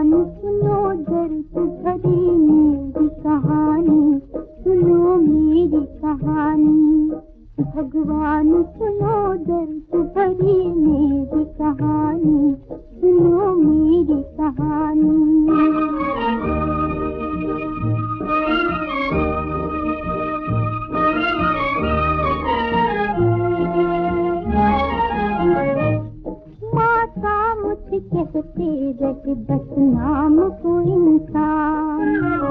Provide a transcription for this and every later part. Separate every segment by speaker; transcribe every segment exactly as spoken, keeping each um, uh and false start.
Speaker 1: भगवान सुनो दर्द भरी मेरी कहानी, सुनो मेरी कहानी। भगवान सुनो दर्द भरी मेरी कहानी, सुनो मेरी कहानी। कहते रहे बस नाम को इंसान,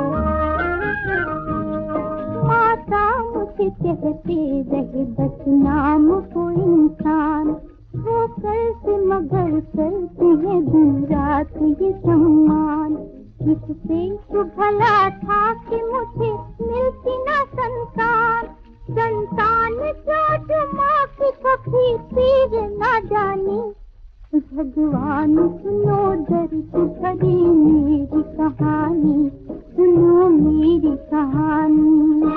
Speaker 1: माता मुझे कहते रहे बस नाम को इंसान। होकर से मगर करते हैं दिन रात ये सम्मान। इससे तो भला था कि मुझे मिलती ना संतान, संतान जो माँ की कभी पीर ना जानी। भगवान सुनो दर्द भरी मेरी कहानी, सुनो मेरी कहानी।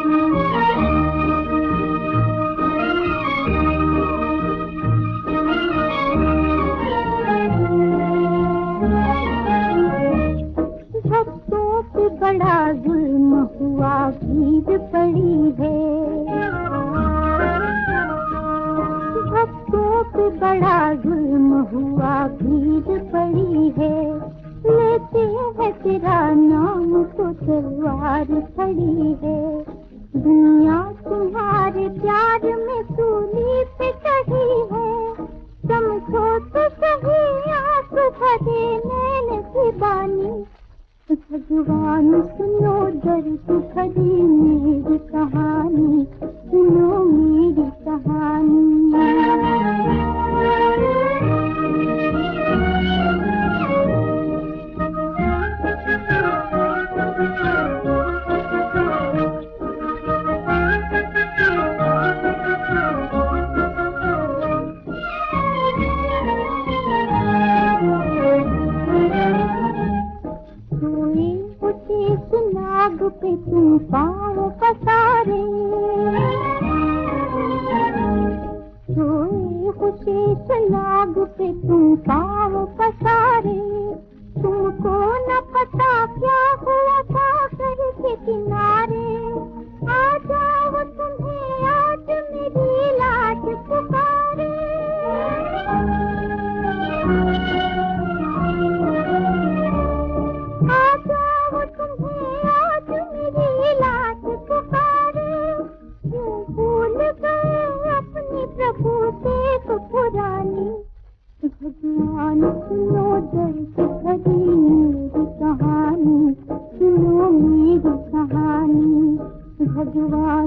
Speaker 1: भक्तों पे बड़ा जुल्म हुआ, भीड़ पड़ी है। भक्तों पे बड़ा जुल्म हुआ, भीड़ पड़ी है। लेते हैं तेरा नाम तो तलवार खड़ी है। दुनिया तुम्हारे प्यार में सूली पे चढ़ी है। समझो तो सही आंसू भरे नैन की बानी। भगवान सुनो दर्द भरी मेरी कहानी, सुनो मेरी कहानी। नाग पे तुम पाँव पसारे, सोए हुशेष नाग पे तुम पाँव पसारे। तुमको न पता क्या हुआ सागर के किनारे। आ जाओ तुम्हें आज मेरी लाज पुकारे। आ जाओ तुम्हें आज मेरी लाज पुकारे। क्यों भूल गए अपने प्रभु से तो पुरानी। भगवान सुनो दर्द भरी मेरी कहानी, सुनो मेरी कहानी। भगवान